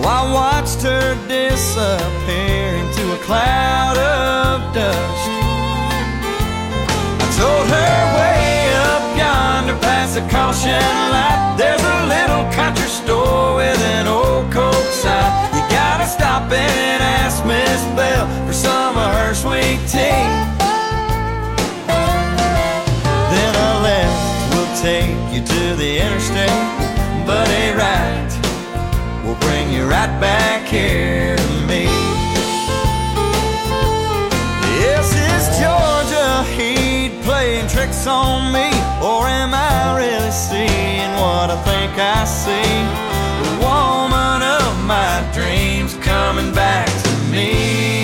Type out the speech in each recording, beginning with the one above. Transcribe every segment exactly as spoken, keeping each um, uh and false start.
I watched her disappear into a cloud of dust. I told her way up yonder past the caution light, there's a little country store with an old Coke sign. You gotta stop and ask Miss Bell for some of her sweet tea. Then a left will take you to the interstate, but a right will bring you right back here to me. Yes, is Georgia Heat playing tricks on me, or am I really seeing what I think I see? The woman of my dreams coming back to me.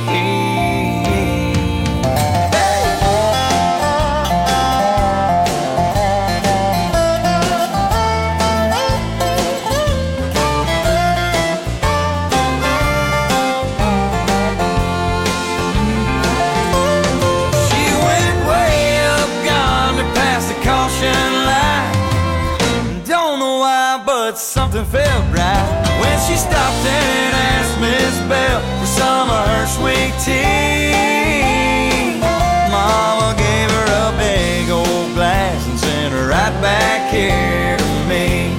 Something felt right when she stopped and asked Miss Bell for some of her sweet tea. Mama gave her a big old glass and sent her right back here to me.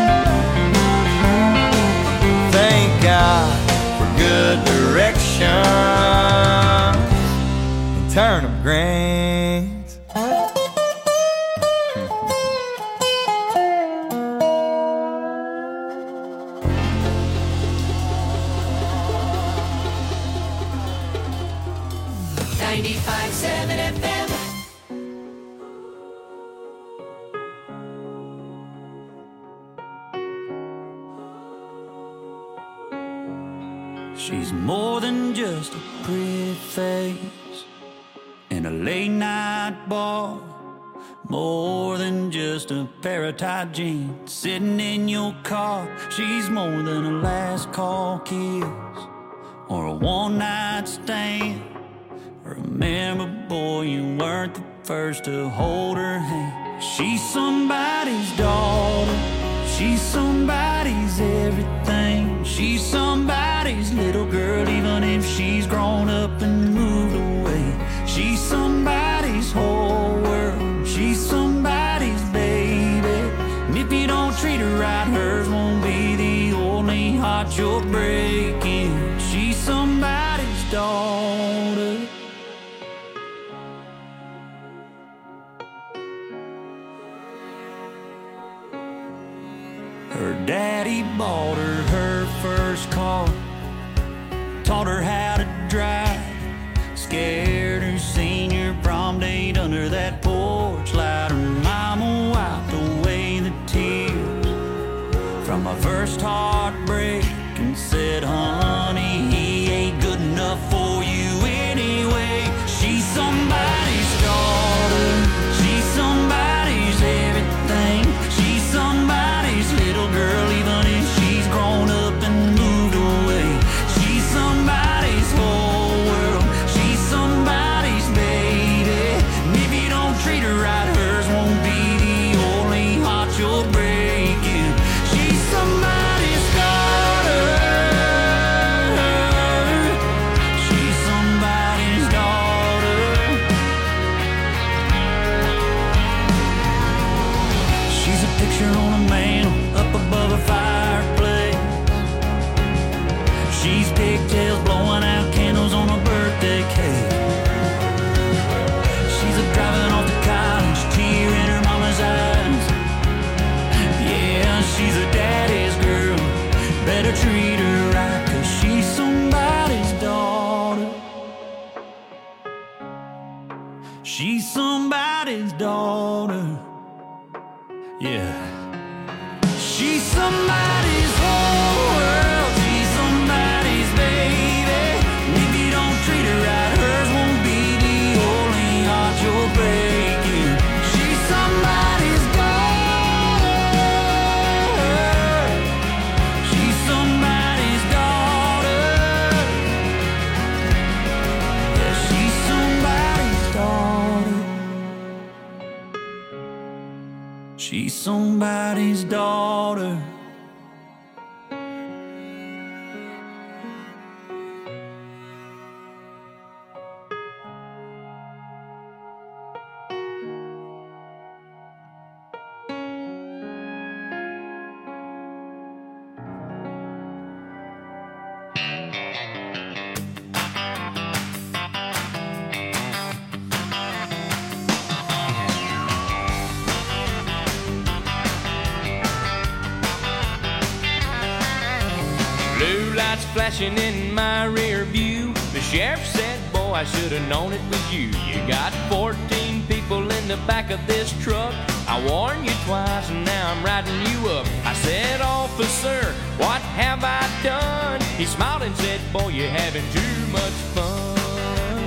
Thank God for good direction and turnip greens. ninety-five seven F M. She's more than just a pretty face in a late night bar, more than just a pair of tight jeans sitting in your car. She's more than a last call kiss or a one night stand. Remember, boy, you weren't the first to hold her hand. She's somebody's daughter, she's somebody's everything. She's somebody's little girl, even if she's grown up and moved away. She's somebody's whole world, she's somebody's baby. And if you don't treat her right, hers won't be the only heart you're breaking. She's somebody's daughter. Her daddy bought her her first car, taught her how to drive, scared her senior prom date under that porch light. Her mama wiped away the tears from my first heartbreak and said, honey, he ain't good enough for you anyway. She's somebody's daughter, she's somebody's everything. She's somebody's little girl, even if she's grown up and moved away. She's somebody's whole world, she's somebody's baby. And if you don't treat her right, hers won't be the only heart you're breaking. She's somebody's daughter, she's somebody's daughter. She's a picture on a mantle up above a fireplace. She's pigtails blowing out candles on a birthday cake. She's a driving off to college, tear in her mama's eyes. Yeah, she's a daddy's girl, better treat her right, 'cause she's somebody's daughter. She's somebody's daughter. Yeah. She's somebody's whole world, she's somebody's baby. And if you don't treat her right, hers won't be the only heart you're breaking. She's somebody's daughter, she's somebody's daughter. Yeah, she's somebody's daughter. She's somebody's daughter. Blue lights flashing in my rear view. The sheriff said, boy, I should have known it was you. You got fourteen people in the back of this truck. I warned you twice and now I'm riding you up. I said, officer, what have I done? He smiled and said, boy, you're having too much fun.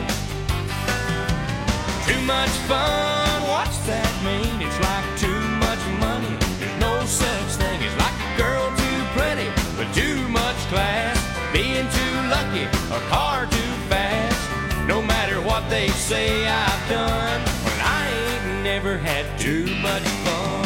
Too much fun, what's that mean? It's like too much money. There's no such thing as like a girl too pretty, but too much class. Being too lucky, a car too fast. No matter what they say I've done, well, I ain't never had too much fun.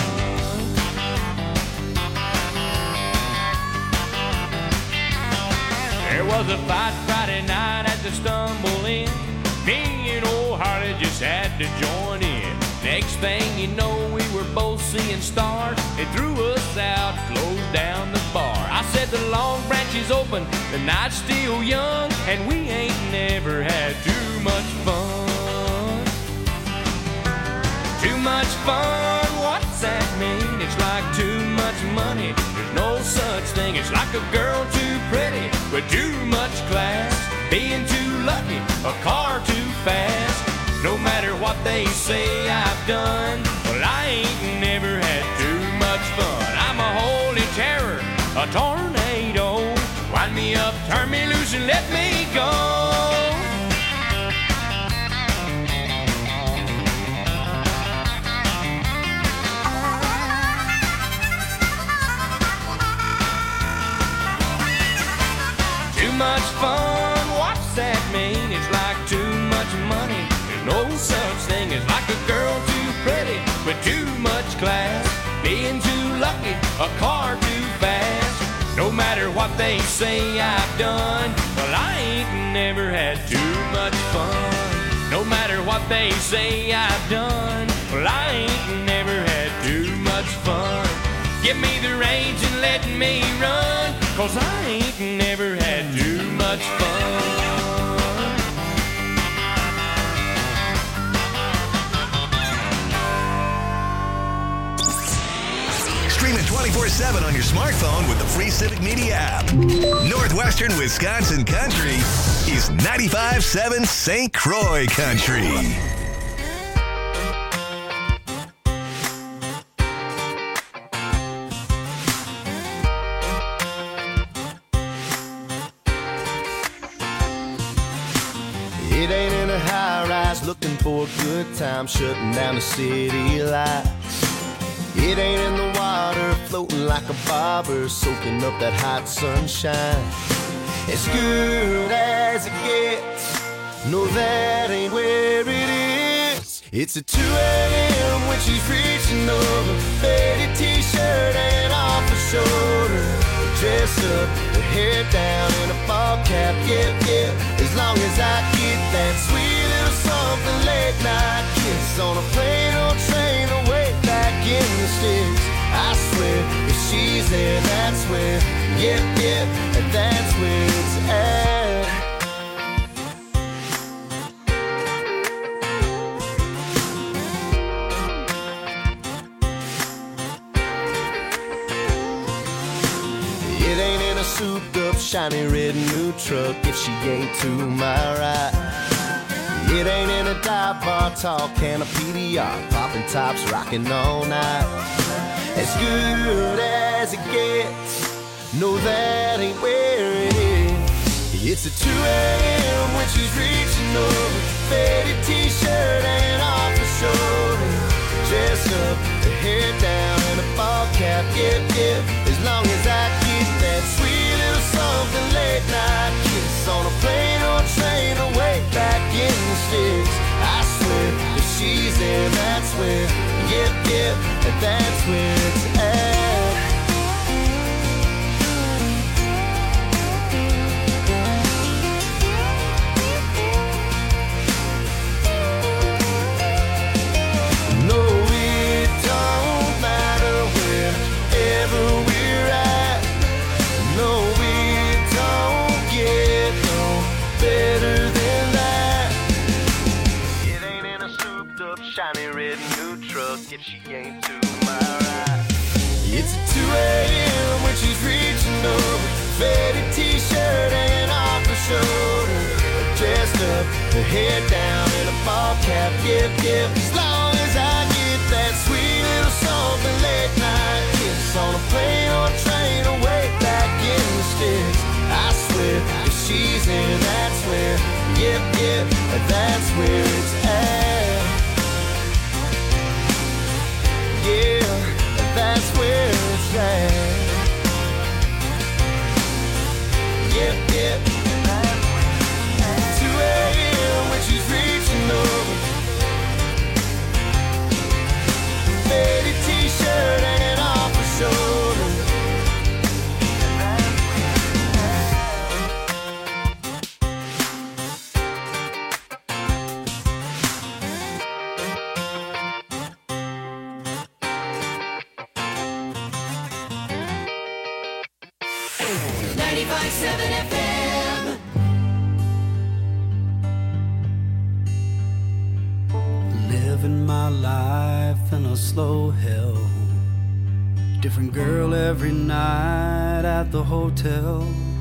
There was a fight Friday night at the Stumble Inn. Me and old Harley just had to join in. Next thing you know, we were both seeing stars. They threw us out, closed down the bar. I said the Long Branch is open, the night's still young, and we ain't never had too much fun. Too much fun, what's that mean? It's like too much money. There's no such thing. It's like a girl too pretty with too much class. Being too lucky, a car too fast. No matter what they say I've done, well, I ain't never had too much fun. I'm a holy terror, a tornado. Wind me up, turn me loose, and let me go. Too much fun, what's that mean? It's like too much money. There's no such thing as like a girl too pretty with too much class. Being too lucky, a car too fast. No matter what they say I've done, well, I ain't never had too much fun. No matter what they say I've done, well, I ain't never had too much fun. Give me the reins and let me run, 'cause I ain't never had too much fun. Stream it twenty-four seven on your smartphone with the free Civic Media app. Northwestern Wisconsin Country is ninety-five point seven Saint Croix Country. It ain't in a high-rise looking for a good time, shutting down the city lights. It ain't in the water floating like a bobber, soaking up that hot sunshine. As good as it gets, no, that ain't where it is. It's at two a.m. when she's reaching over, faded t-shirt and off her shoulder, dressed up, her hair down in a ball cap, yeah, yeah. As long as I get that sweet little something late night kiss on a plane or train away back in the sticks. I swear, if she's there, that's where, yep, yep, and that's where it's at. It ain't in a souped up, shiny red new truck if she ain't to my right. It ain't in a dive bar, tall can of P D R, popping tops, rocking all night. As good as it gets, no, that ain't where it is. It's at two a.m. when she's reaching over, faded t-shirt and off her shoulder, dressed up, her hair down in a ball cap, yep, yep. As long as I get that sweet little something late night kiss on a plane or train away back in the sticks. I swear, if she's there, that's where, yep, yep, and that's where it's at. No, it don't matter wherever we're at. No, it don't get no better than that. It ain't in a souped up, shiny red new truck if she ain't to my right. her hair down in a ball cap, yep, yep. As long as I get that sweet little something late night kiss on a plane or train or way back in the sticks, I swear if she's there, that's where, yep, yep, that's where it's at. Yeah, that's where it's at. Yep, yep. two a.m. when she's reaching over, faded t-shirt hanging off her shoulder. ninety-five seven F M. Living my life in a slow hell. Different girl every night at the hotel.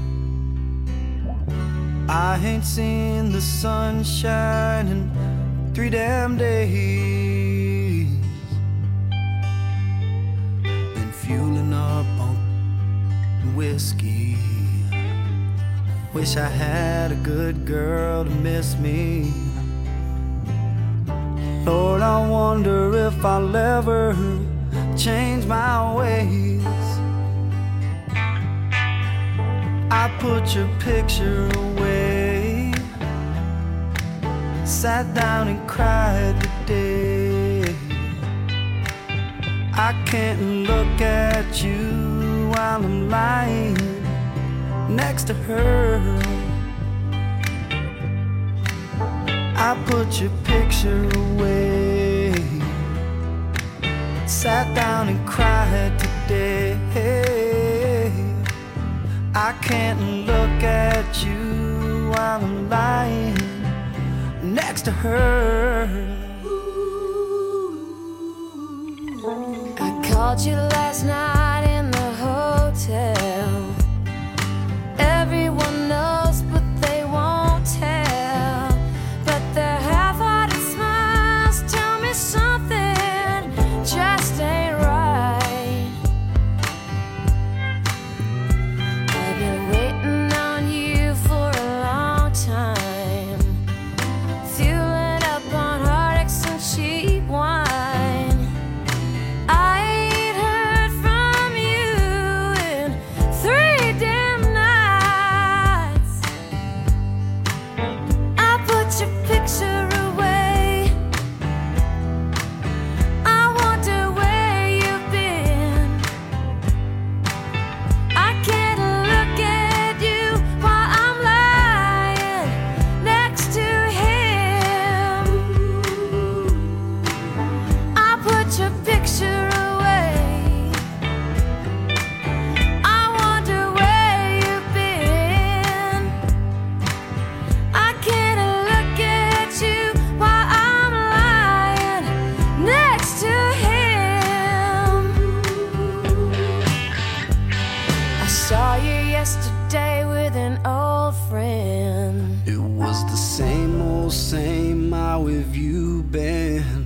I ain't seen the sunshine in three damn days. Been fueling up on whiskey. Wish I had a good girl to miss me. Lord, I wonder if I'll ever change my ways. I put your picture away, sat down and cried today. I can't look at you while I'm lying next to her. I put your picture away, sat down and cried today. I can't look at you while I'm lying next to her. I called you last night in the hotel. Everyone knows, but they won't tell. But their half-hearted smiles tell me something just ain't right. I've been waiting on you for a long time, fueling up on heartaches and cheap wine. I ain't heard from you in three damn nights. I put your picture away. I wonder where you've been. I can't look at you while I'm lying next to him. I put your picture away. I wonder where you've been. I can't look at you while I'm lying next to him. I saw you yesterday with an old friend. It was the same old same. How have you been?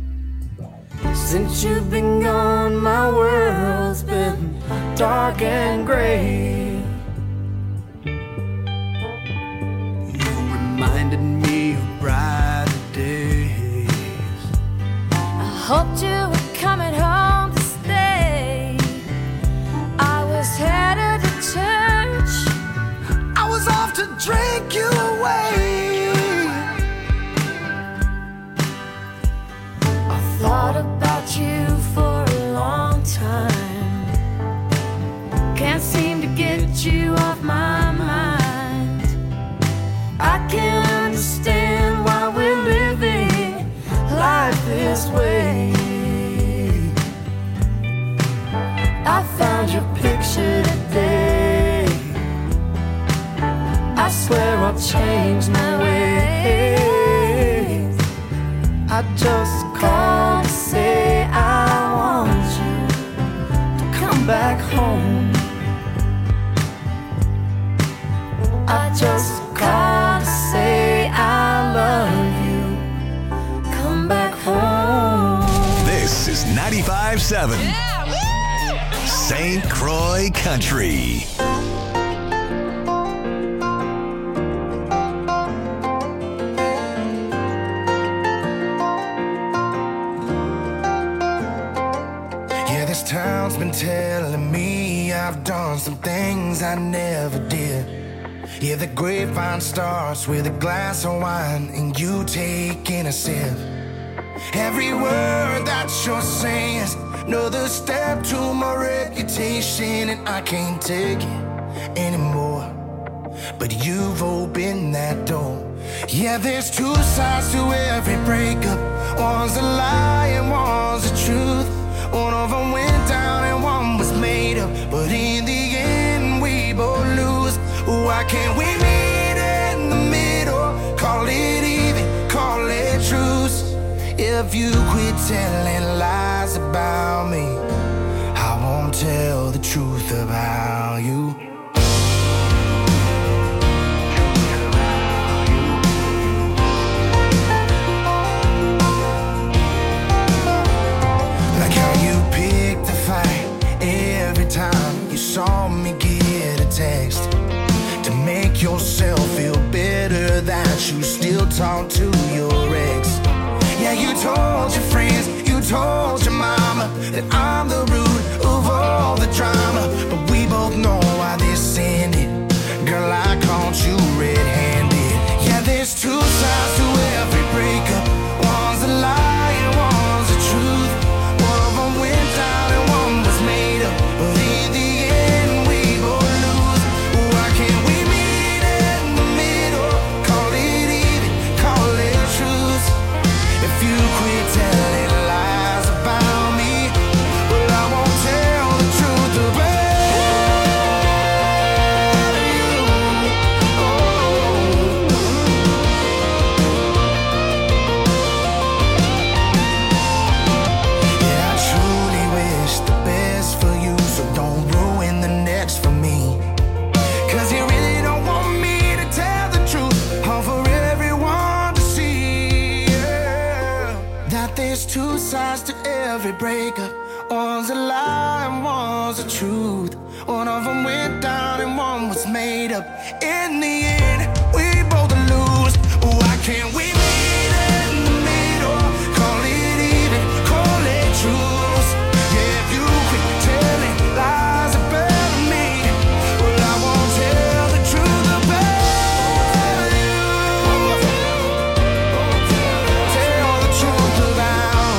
Since you've been gone, my world's been dark and gray. You reminded me of brighter days. I hoped you were coming home to stay. I was headed to church. I was off to drink you away. I thought about you for a long time. Can't seem to get you off my mind. I can't understand why we're living life this way. I found your picture today. I swear I'll change my ways. I just called to say I want you to come back home. I just called to say I love seven. Saint Croix Country. Yeah, this town's been telling me I've done some things I never did. Yeah, the grapevine starts with a glass of wine and you taking a sip. Every word that you're saying is another step to my reputation, and I can't take it anymore. But you've opened that door. Yeah, there's two sides to every breakup. One's a lie and one's the truth. One of them went down and one was made up, but in the end we both lose. Why can't we meet in the middle? Call it even, call it truce. If you quit telling lies about me, I won't tell the truth about you. Like how you picked the fight every time you saw me get a text, to make yourself feel better that you still talk to your ex. Yeah, you told your friends, you told your mama that I'm the root of all the drama. But we both know why this ended. Girl, I caught you red-handed. Yeah, there's two sides to every breakup. One's a lie and one's the truth. One of them went down and one was made up, but in the end we both lose. Why can't we meet in the middle? Call it even, call it truth. If you quit telling lies about me, well, I won't tell the truth about you. Oh. Yeah, I truly wish the best for you, so don't ruin the next for me. Cause you really don't want me to tell the truth, all for everyone to see. Yeah. That there's two sides to every breakup. One's a lie and one's the truth. One of them went down and one was made up. In the end, we both lose. Why can't we meet in the middle? Call it even, call it truth. Yeah, if you quit telling lies about me, well, I won't tell the truth about you. Tell the truth about.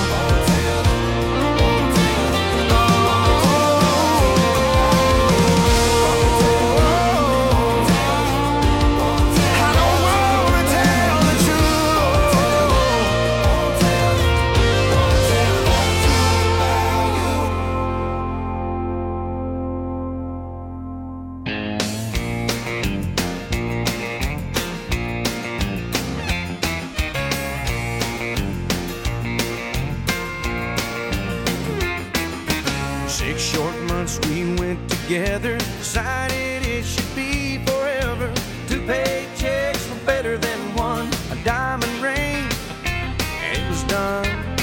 I don't wanna tell the truth. Six short months we went together, decided it should be forever. Two paychecks were better than one, a diamond ring, and it was done.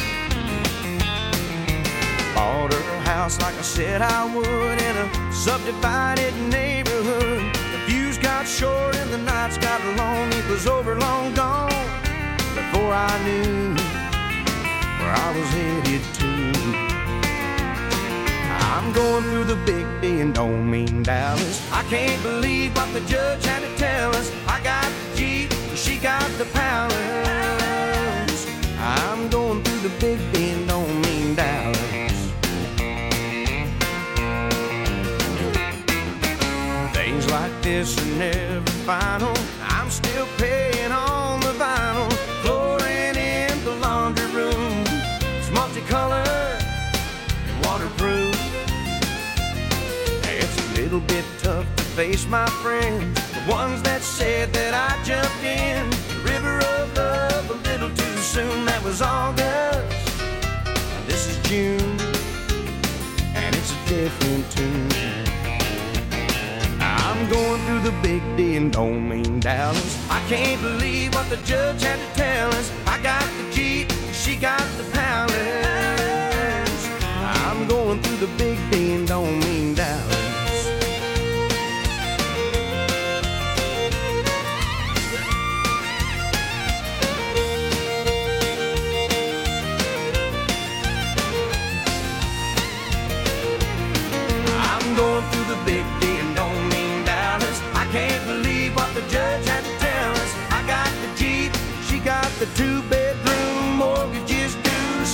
Bought her a house like I said I would, in a subdivided neighborhood. The views got short and the nights got long, it was over long gone before I knew where I was headed to. I'm going through the big D and don't mean Dallas. I can't believe what the judge had to tell us. I got the Jeep, she got the palace. I'm going through the big D and don't mean Dallas. Things like this are never final. I'm still paying on the vinyl. Flooring in the laundry room, it's multicolored and waterproof. It's a little bit tough to face my friends, the ones that said that I jumped in the river of love a little too soon. That was August, this is June, and it's a different tune. I'm going through the big D and don't mean Dallas. I can't believe what the judge had to tell us. I got the Jeep, she got the palace. I'm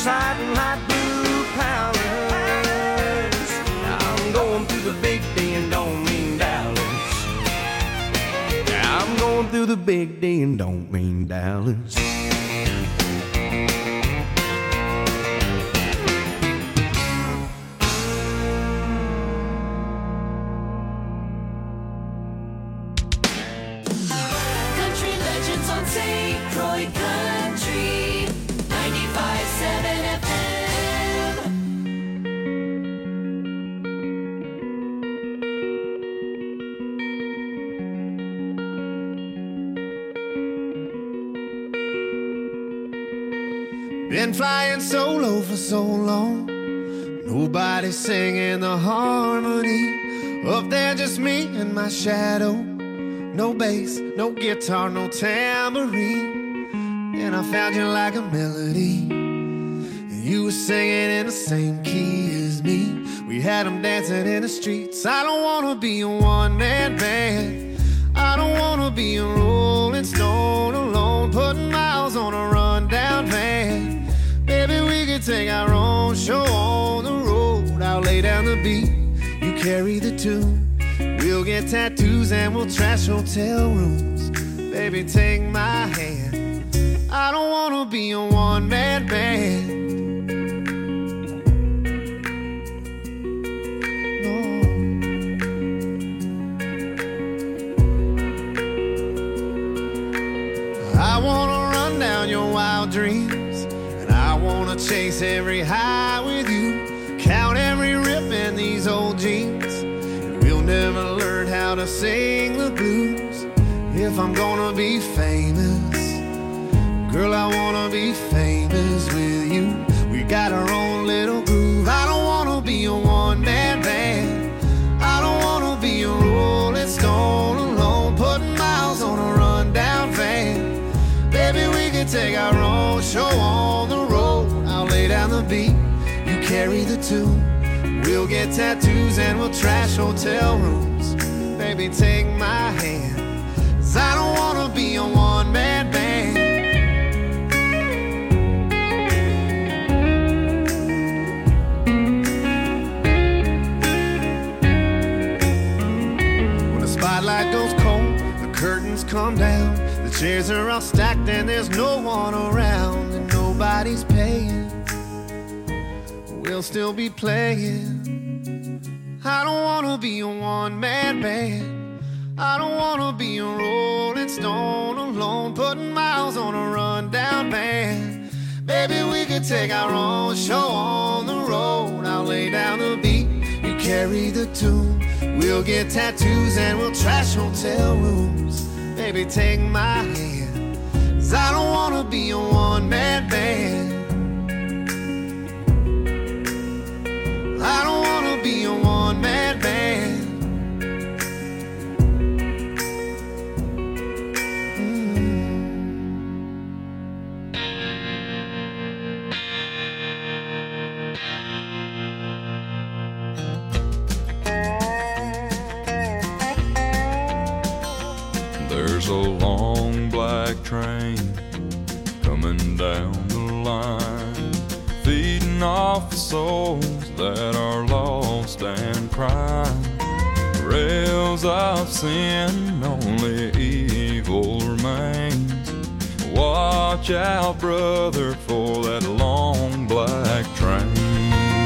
sight and light blue palace. I'm going through the big D and don't mean Dallas. I'm going through the big D and don't mean Dallas. Country legends on Saint Croix Country ninety-five seven F M. Been flying solo for so long, nobody singing the harmony. Up there just me and my shadow. No bass, no guitar, no tambourine. And I found you like a melody, and you were singing in the same key as me. We had them dancing in the streets. I don't wanna be a one-man band. I don't wanna be a rolling stone alone, putting miles on a rundown van. Baby, we could take our own show on the road. I'll lay down the beat, you carry the tune. We'll get tattoos and we'll trash hotel rooms. Baby, take my hand. I don't wanna be a one-man band. No. I wanna run down your wild dreams, and I wanna chase every high with you. Count every rip in these old jeans. We'll never learn how to sing the blues. If I'm gonna be famous, girl, I wanna be famous with you. We got our own little groove. I don't wanna be a one-man band. I don't wanna be a rolling stone alone, putting miles on a rundown van. Baby, we can take our own show on the road. I'll lay down the beat, you carry the tune. We'll get tattoos and we'll trash hotel rooms. Baby, take my hand, 'cause I don't wanna be a one-man band. When the spotlight goes cold, the curtains come down, the chairs are all stacked and there's no one around, and nobody's paying. We'll still be playing. I don't wanna be a one-man band. I don't wanna be a rolling stone alone, putting miles on a rundown van. Baby, we could take our own show on the road. I'll lay down the beat, you carry the tune. We'll get tattoos and we'll trash hotel rooms. Baby, take my hand, 'cause I don't wanna be a one-man band. I don't wanna be a one-man band. There's a long black train coming down the line, feeding off the souls that are lost and crying. Rails of sin, only evil remains. Watch out, brother, for that long black train.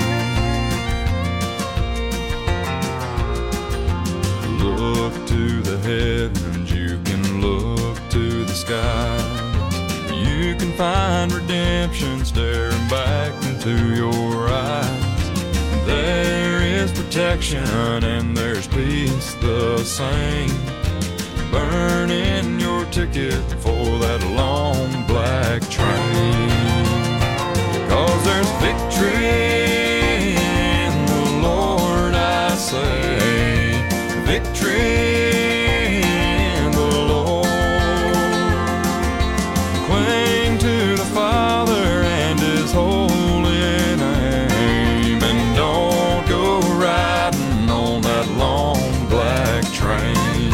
Look to the heavens, you can look to the sky. You can find redemption staring back into your eyes. There is protection and there's peace the same. Burn in your ticket for that long black train. 'Cause there's victory in the Lord, I say. Victory in the Lord. Cling to the Father and His holy name, and don't go riding on that long black train.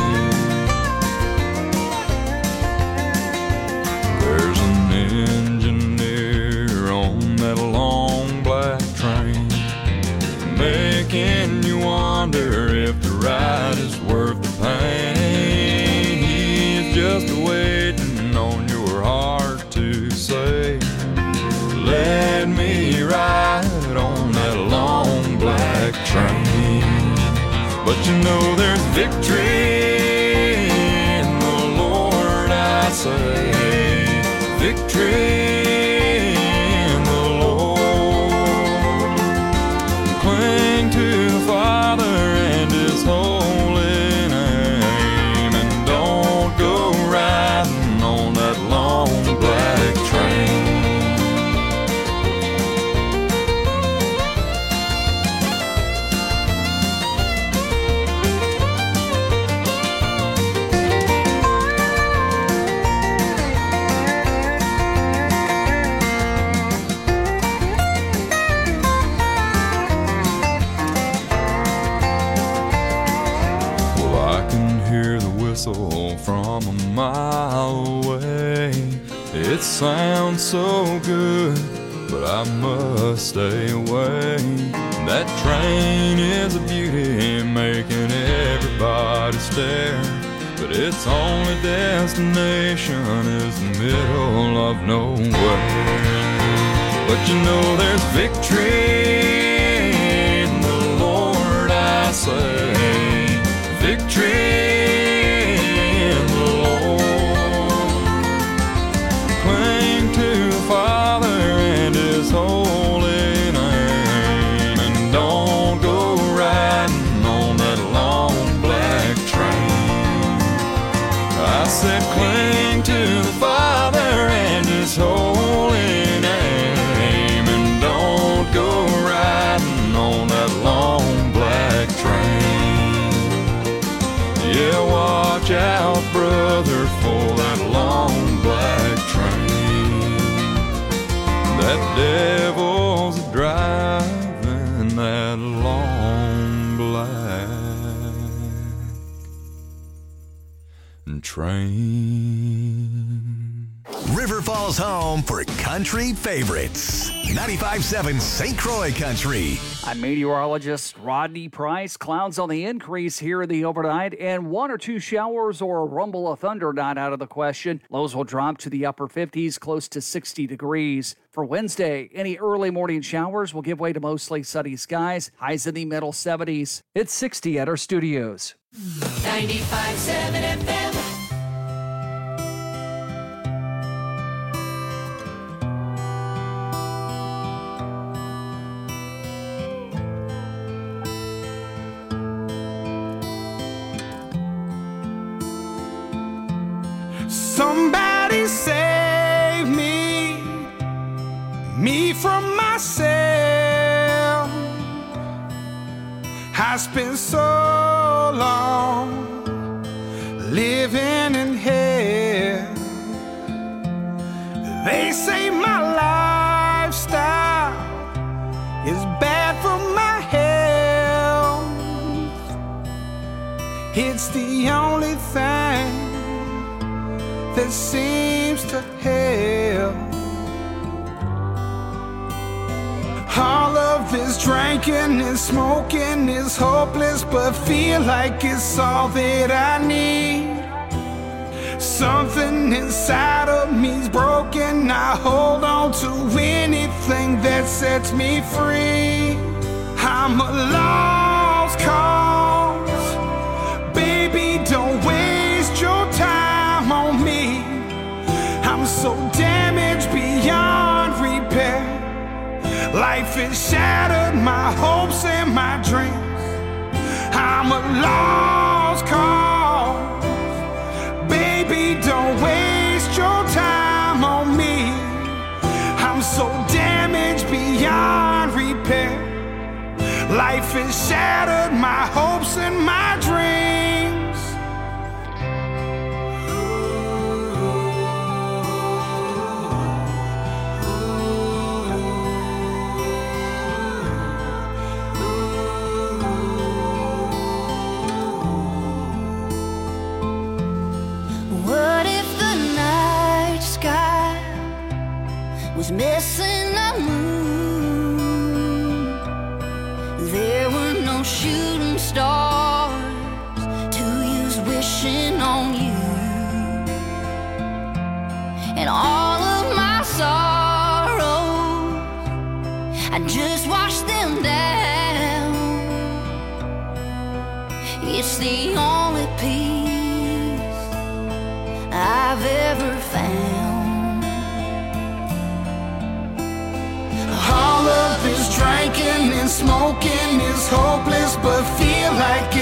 There's an engineer on that long But you know there's victory in the Lord, I say. Victory in the Lord. Cling to the Father and His holy name, and don't go riding on that long black train. From a mile away, it sounds so good, but I must stay away. That train is a beauty, making everybody stare, but its only destination is the middle of nowhere. But you know there's victory in the Lord, I say. Victory. Father and His holy name, and don't go riding on that long black train. I said cling to the Father and His holy name, and don't go riding on that long black train. Yeah, watch out, brother, for that long black train. That devil's driving that long black train. River Falls home for country favorites. ninety-five point seven Saint Croix Country. I'm meteorologist Rodney Price. Clouds on the increase here in the overnight, and one or two showers or a rumble of thunder not out of the question. Lows will drop to the upper fifties, close to sixty degrees. For Wednesday, any early morning showers will give way to mostly sunny skies. Highs in the middle seventies. It's sixty at our studios. ninety-five point seven F M. Somebody save me, me from myself. I spent so long living in hell. They say my lifestyle is bad for my health. It's the only thing that seems to help. All of this drinking and smoking is hopeless, but feel like it's all that I need. Something inside of me's broken. I hold on to anything that sets me free. I'm a lost cause. Baby, don't waste your time on me. I'm so damaged beyond repair. Life has shattered my hopes and my dreams. I'm a lost cause. Baby, don't waste your time on me. I'm so damaged beyond repair. Life has shattered my hopes and my dreams. Was missing a moon. There were no shooting stars to use wishing on you. And all of my sorrows, I just washed them down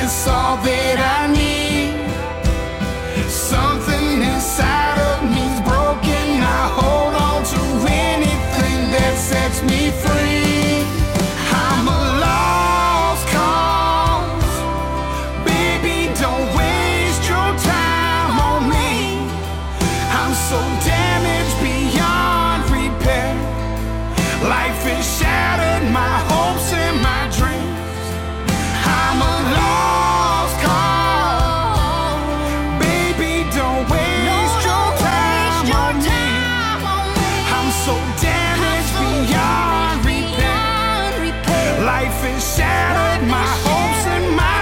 it's all that I need. Something inside of me's broken. I hold on to anything that sets me free. I'm a lost cause. Baby, don't waste your time on me. I'm so damaged beyond repair. Life has shattered my hopes and my dreams. I'm a lost cause. Baby, don't waste your time on me. I'm so damaged beyond repair. Life has shattered my hopes and my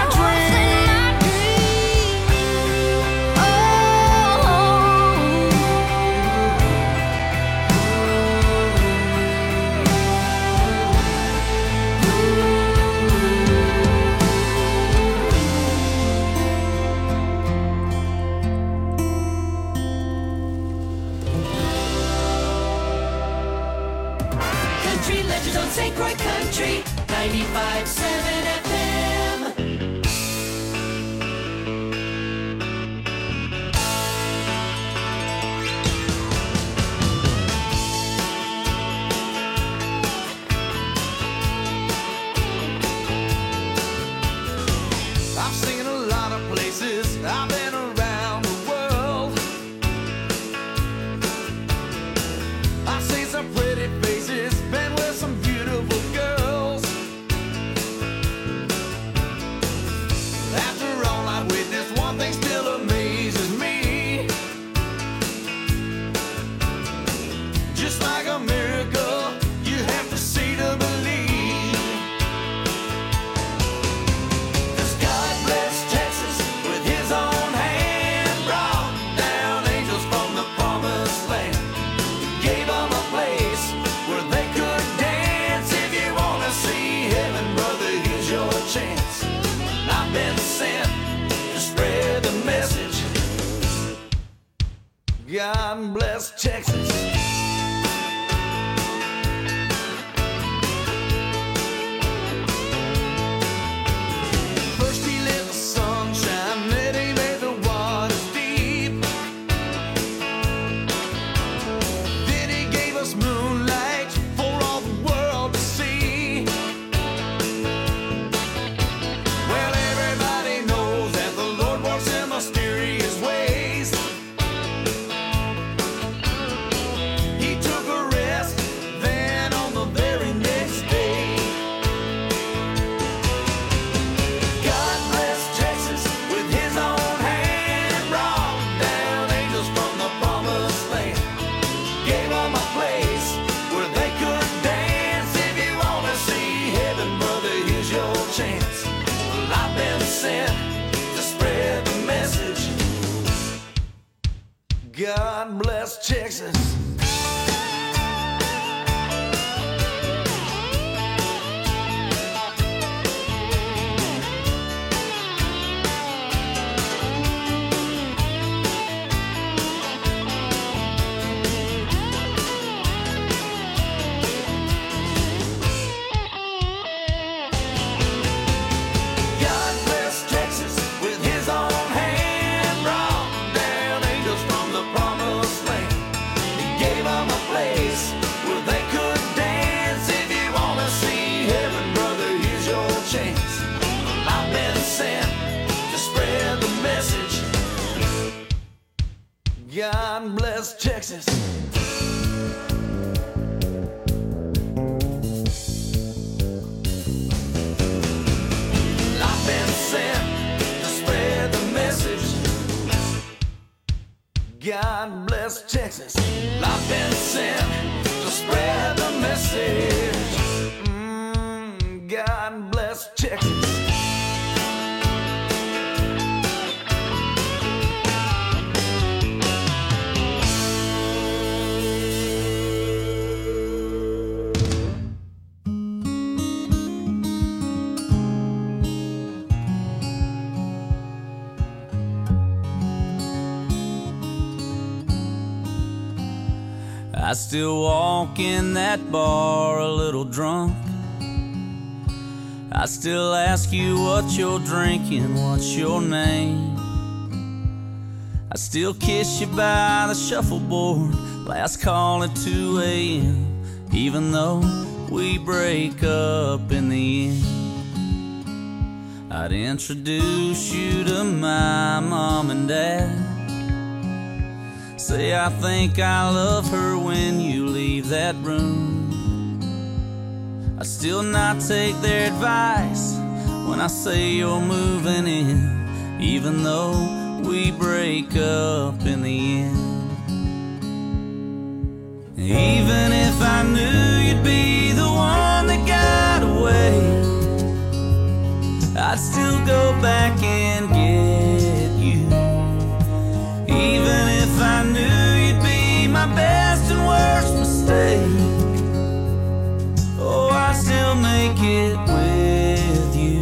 Country Legends on Saint Croix Country, ninety-five point seven F M. I've seen a lot of places, I've been around the world. I've seen some pretty faces, been with some beautiful girls. After all I've witnessed, one thing still amazes me. Just like a miracle, you have to see to believe. 'Cause God blessed Texas with his own hand, brought down angels from the promised land, gave them a place where they could dance. If you want to see heaven, brother, here's your chance. I've been sent to spread the message. God bless Texas. First he let the sun shine, then he made the waters deep. Then he gave us moonlight for all the world to see. Well, everybody knows that the Lord works in mysterious ways. He took a rest, then on the very next day, God bless Texas with his own hand, brought down angels from the promised land, gave them a place where they could dance. If you want to see heaven, brother, here's your chance. Well, I've been sent to spread the message. God bless Texas. God bless Texas with his own hand, brought down angels from the promised land. He gave them a place where they could dance. If you want to see heaven, brother, here's your chance. I've been sent to spread the message. God bless Texas. I've been sent to spread the message. God bless Texas. I've been sent to spread the message. Mm, God bless Texas. I still walk in that bar a little drunk. I still ask you what you're drinking, what's your name. I still kiss you by the shuffleboard, last call at two a.m. Even though we break up in the end, I'd introduce you to my mom and dad. Say I think I love her when you leave that room. I still not take their advice when I say you're moving in, even though we break up in the end. Even if I knew you'd be the one that got away, I'd still go back and get you. Even if I knew you'd be my best and worst mistake, oh, I'd still make it with you.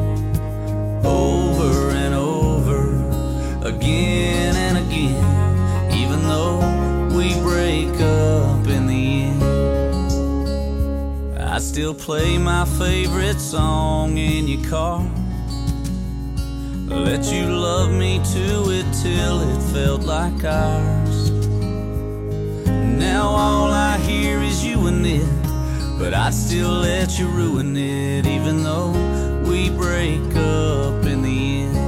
Over and over, again and again, even though we break up in the end. I still play my favorite song in your car, let you love me to it till it felt like ours. Now all I hear is you and it, but I'd still let you ruin it, even though we break up in the end.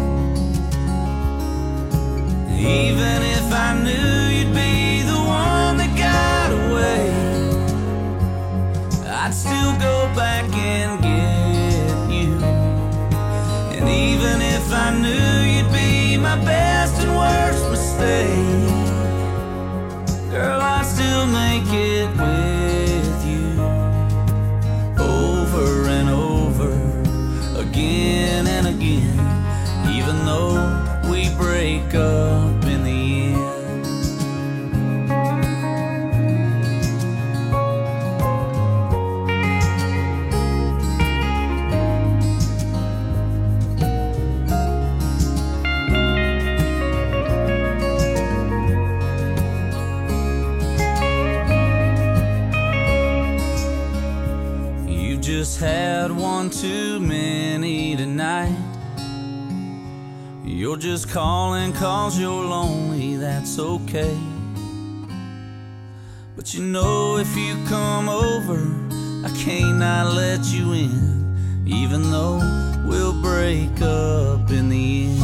Even if I knew you'd be the one that got away, I'd still go back and get you. And even if I knew you'd be my best and worst mistake, girl, I'd still make it with you. Over and over, again and again, even though we break up in the end. You just had one too many tonight. You're just calling cause you're lonely, that's okay. But you know if you come over, I can't not let you in, even though we'll break up in the end.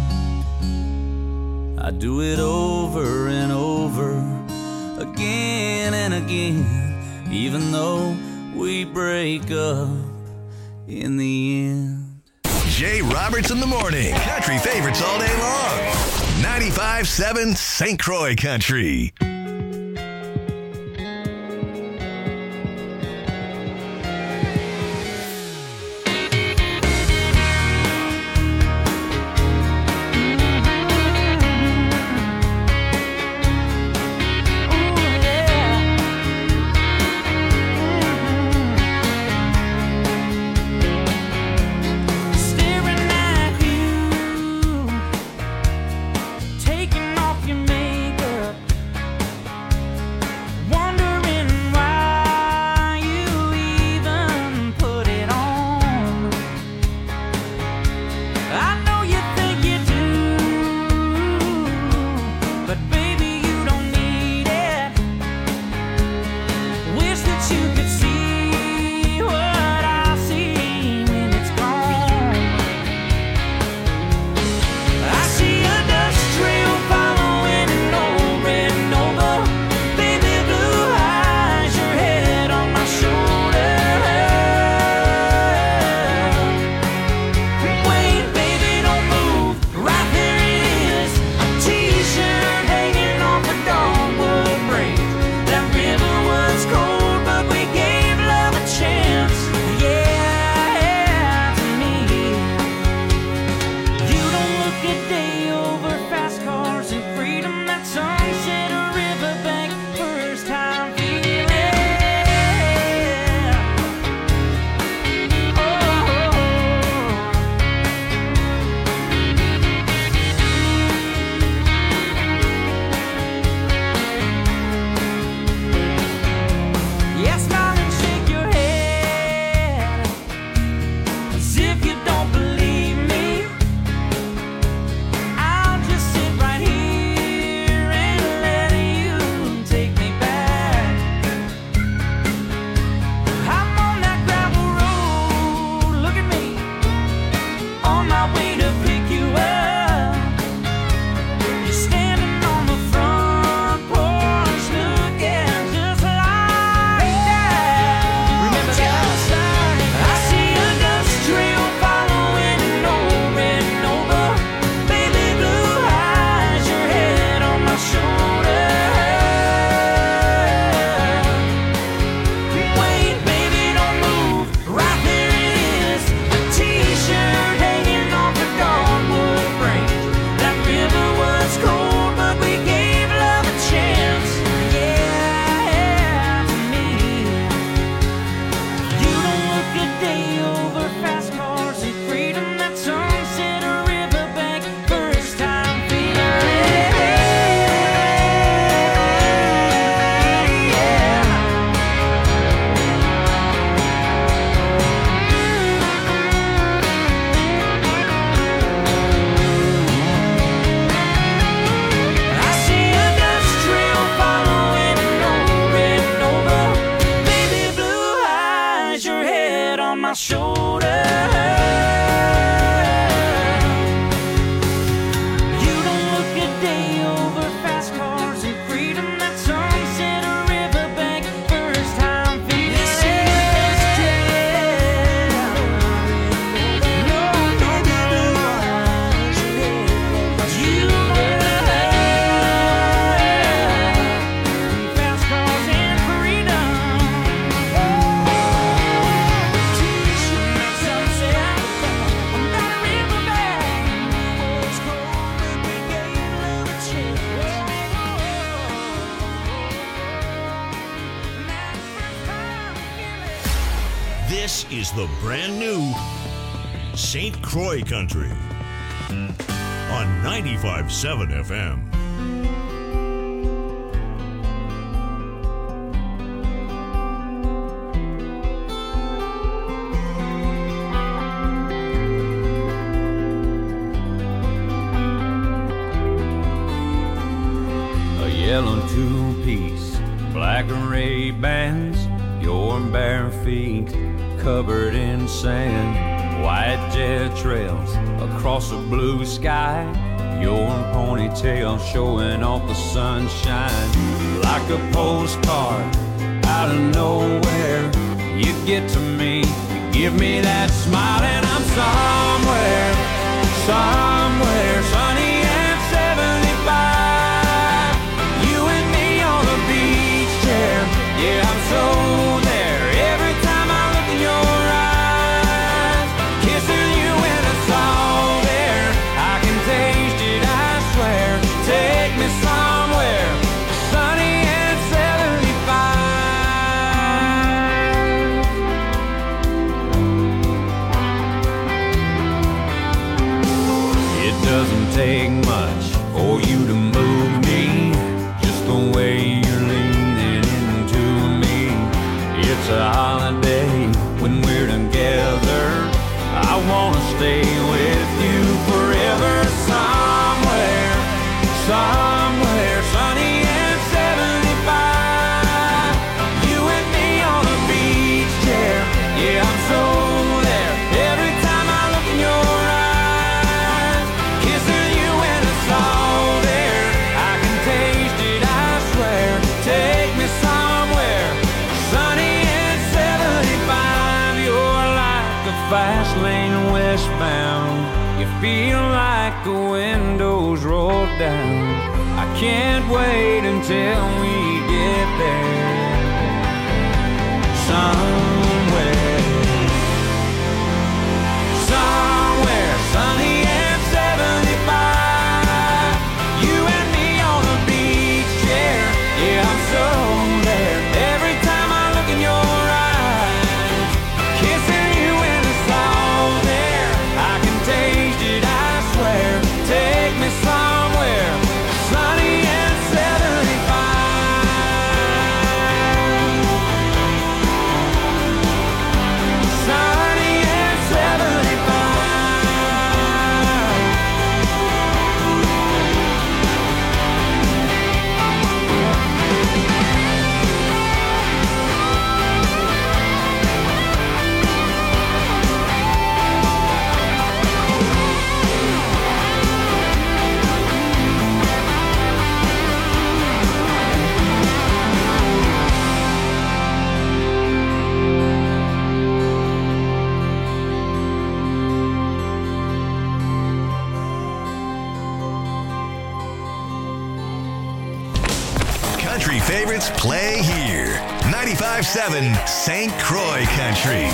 I do it over and over, again and again, even though we break up in the end. Jay Roberts in the morning. Country favorites all day long. ninety-five seven Saint Croix Country. Taking off your makeup, This is the brand new Saint Croix Country on ninety-five point seven F M. A yellow two-piece, black Ray-Bans, your bare feet covered in sand, white jet trails across a blue sky, your ponytail showing off the sunshine. Like a postcard out of nowhere, you get to me, you give me that smile, and I'm somewhere, somewhere sunny and seventy-five. You and me on the beach chair, yeah, I'm so there. Every time I look in your eyes, kissing you in a salt air, I can taste it, I swear. Take me somewhere sunny and seventy-five. It doesn't take much for you to move me, just the way you're leaning into me. It's a holiday when we're together. I wanna stay with you forever. Somewhere, somewhere sunny and seventy-five. You and me on a beach chair, yeah, I'm so there. Every time I look in your eyes, kissing you in the salt air, I can taste it, I swear. Take me somewhere sunny and seventy-five. You're like a fast lane westbound. You feel like the windows roll down. I can't wait until we get there. Somewhere, somewhere sunny and seventy-five. You and me on a beach chair, yeah, I'm so there. Every time I look in your eyes, kissing you in the salt air, I can taste it, I swear. Take me somewhere sunny and seventy-five. Sunny and seventy-five. Country favorites play here. ninety-five point seven Saint Croix Country.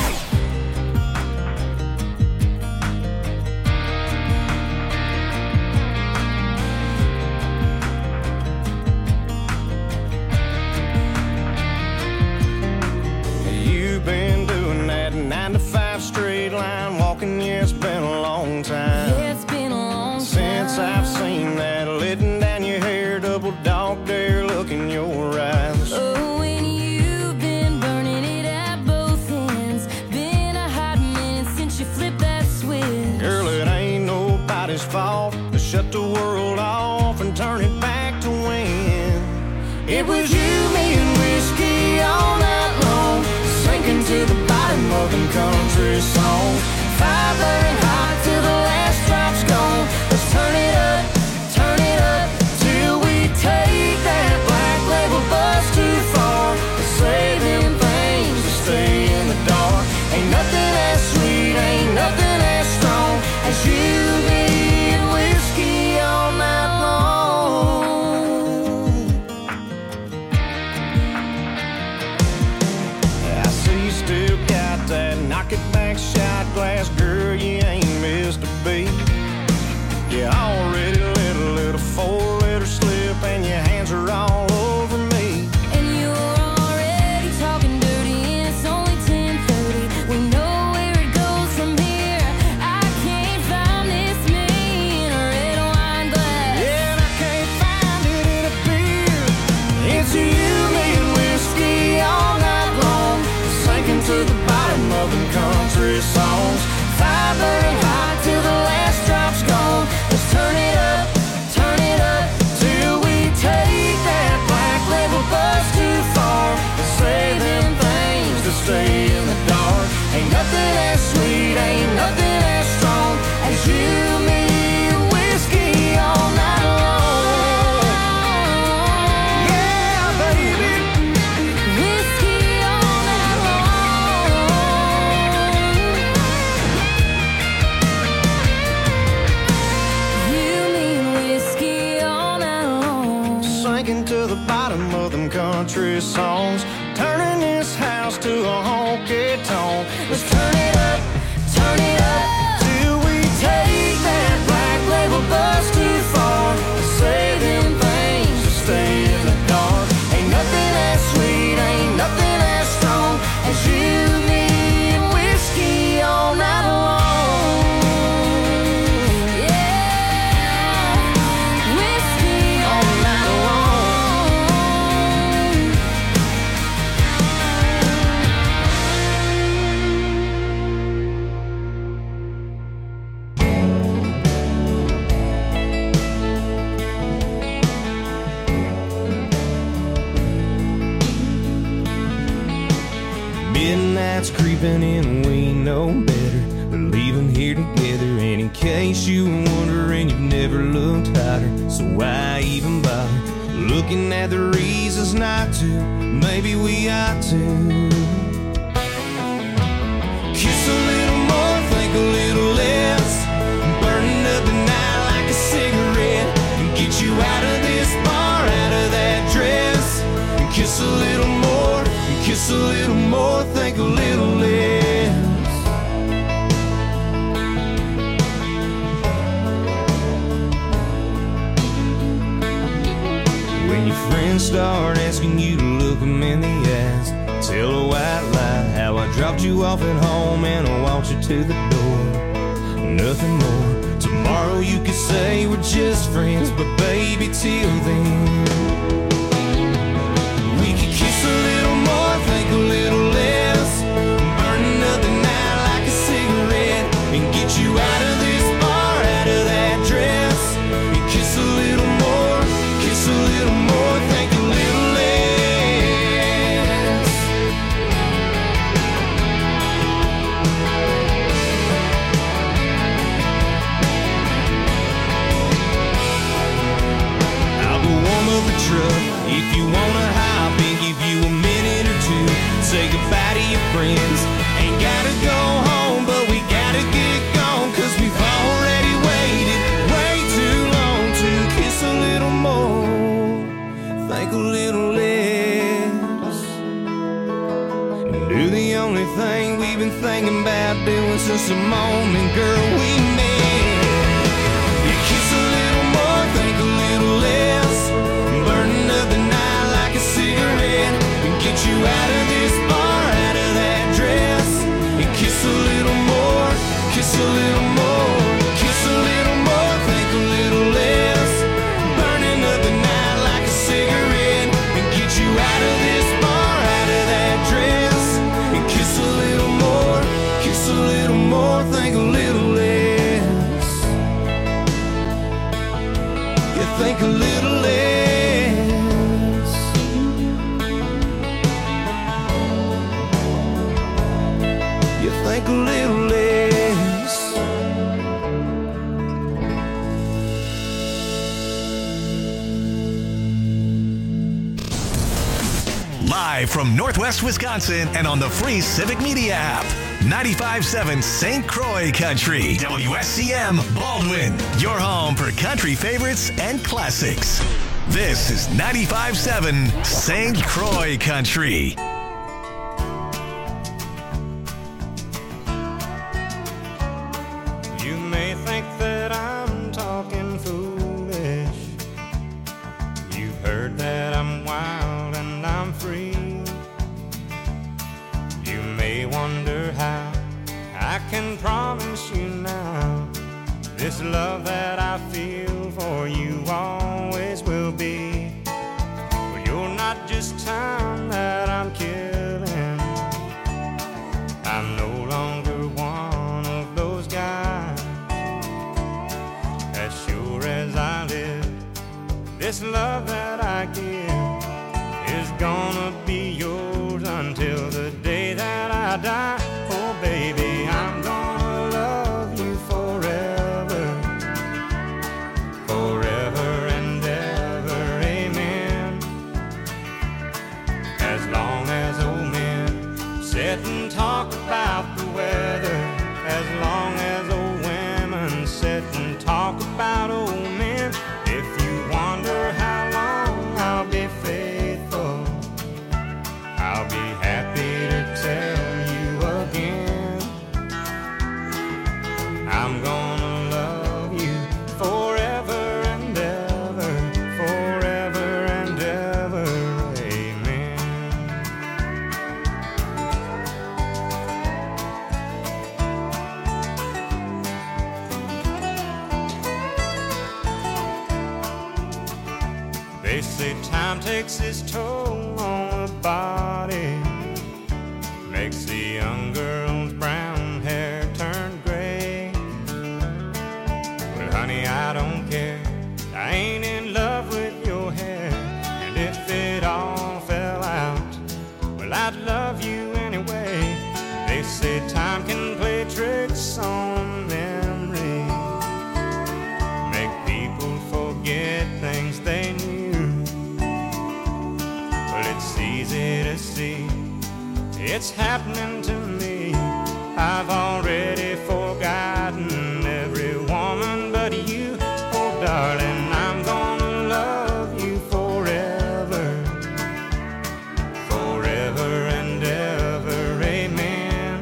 You've been doing that nine to five straight line walking, yeah, it's been a long time. Yeah, it's been a long time Since I've seen that letting down your hair, double dog dare look in your eyes. Oh, and you've been burning it at both ends. Been a hot minute since you flipped that switch. Girl, it ain't nobody's fault to shut the world off and turn it back to when it was you, me, and whiskey all night long, sinking to the bottom of them country song. Fire burning hot till the last drop's gone. Let's turn it up, turn it up till we take that black label bus too far. Let's say them things to stay in the dark. Ain't nothing as sweet, ain't nothing as strong as you, me, and whiskey all night long. I see you still got that knock it back shot glass, girl, you ain't sinking to the bottom of them country songs, turning this house to a honky tonk. Let's turn it up, turn it up, till we take that black label bus too far. Say them things to stay in the dark. Ain't nothing as sweet, ain't nothing as strong as you, me, and whiskey all night long. Midnight's creeping in, we know better. We're leaving here together, and in case you were wondering, you've never looked hotter. So why even bother looking at the reasons not to? Maybe we ought to kiss a little more, think a little less, burning up the night like a cigarette, and get you out of this bar, out of that dress, and kiss a little more, and kiss a little more, think a little less. When your friends start asking you to look them in the eyes, tell a white lie how I dropped you off at home and I walked you to the door. Nothing more. Tomorrow you could say we're just friends, but baby, till then we could kiss a little more, think a little less, burning up the night like a cigarette, and get you out of this bar, out of that dress, and kiss a little more, kiss a little more, think a little less. I'll go warm up the truck if you wanna hop and give you a minute or two. Say goodbye to your friends. Ain't gotta go home, but we gotta get gone, cause we've already waited way too long to kiss a little more, think a little less, and do the only thing we've been thinking about doing since the moment, girl, we met. You kiss a little more, think a little less, burning up the night like a cigarette, and get you out of this bar, out of that dress, and kiss a little more, kiss a little more, kiss a little more, think a little less, burning up the night like a cigarette, and get you out of this bar, out of that dress, and kiss a little more, kiss a little more, think a little less. You think a little less. You think a little less. Live from Northwest Wisconsin and on the free Civic Media app. ninety-five point seven Saint Croix Country. W S C M Baldwin. Your home for country favorites and classics. This is ninety-five point seven Saint Croix Country. You may think that I'm talking foolish. You've heard that I'm wild and I'm free. You may wonder how I can promise you now this love that I feel for you always will be. But you're not just time that I'm killing. I'm no longer one of those guys. As sure as I live, this love that I give is gonna be yours until the day that I die. Oh baby, I'm gonna love you forever, forever and ever, amen. As long as old men sit and talk about the weather, as long as old women sit and talk about old men, if you wonder how long I'll They say time takes its toll on the body, makes the young girl's brown hair turn gray. Well, honey, I don't care. I ain't in love with your hair. And if it all fell out, well, I'd love you anyway. They say time can play tricks on memory, make people forget things they knew. Well, it's easy to see it's happening to me. I've already forgotten every woman but you. Oh, darling, I'm gonna love you forever, forever and ever, amen.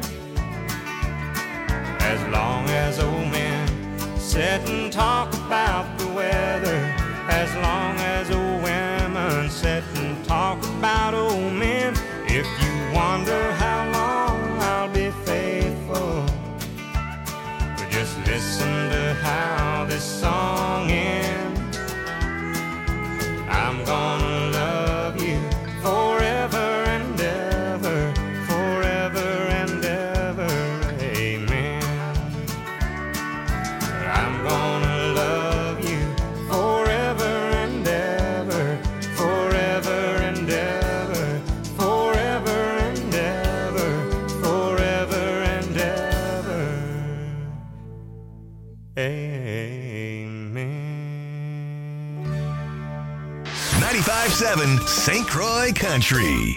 As long as old men sit and talk about the weather, as long as old women sit and talk about old men. If you wonder how long I'll be faithful, but just listen to how this song ends. I'm gonna love you forever and ever, forever and ever, amen. I'm gonna love you forever and ever, forever and ever, forever and ever, forever and ever, amen. ninety-five point seven Saint Croix Country.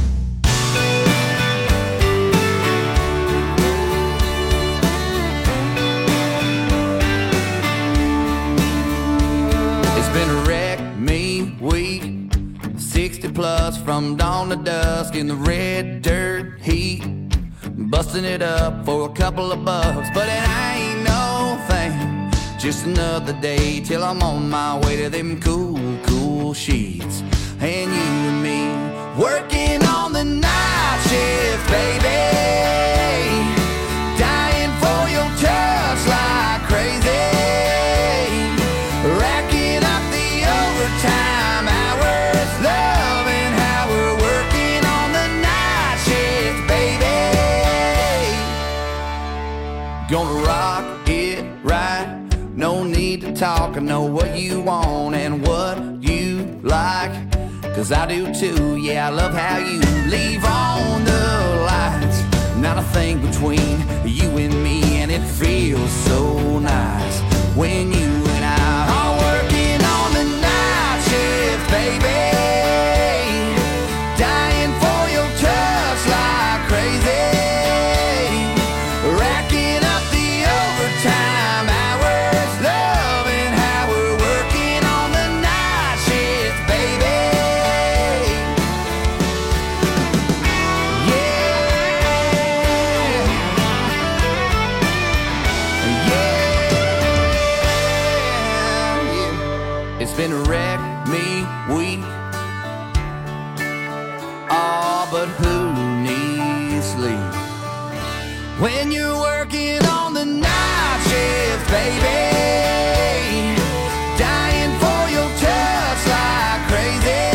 It's been a wreck, me, week, sixty plus from dawn to dusk in the red dirt heat, busting it up for a couple of bucks, but it ain't no thing, just another day till I'm on my way to them cool, cool sheets, and you and me working on the night shift, baby, dying for your touch like crazy, racking up the overtime hours, loving how we're working on the night shift, baby. Gonna rock it right, no need to talk, I know what you want and what you like, cause I do too, yeah, I love how you leave on the lights, not a thing between you and me, and it feels so nice when you and I are working on the night shift, baby, dying for your touch like crazy, racking up the overtime hours, loving how we're working on the night shift, baby. It's been a wreck, me, week. Oh, but who needs sleep when you're working on the night shift, baby? Dying for your touch like crazy,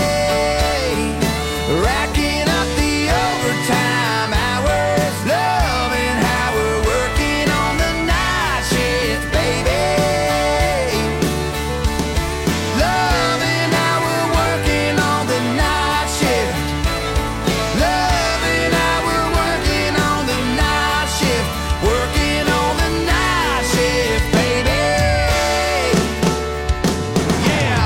racking up the overtime hours, loving how we're working on the night shift, baby. Loving how we're working on the night shift. Loving how we're working on the night shift. Working on the night shift, baby. Yeah.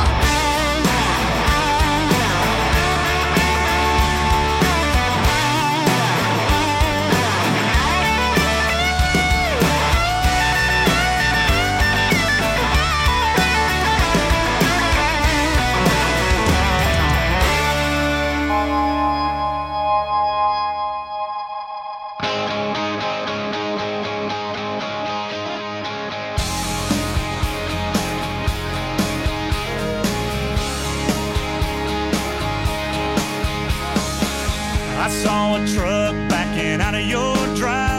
I saw a truck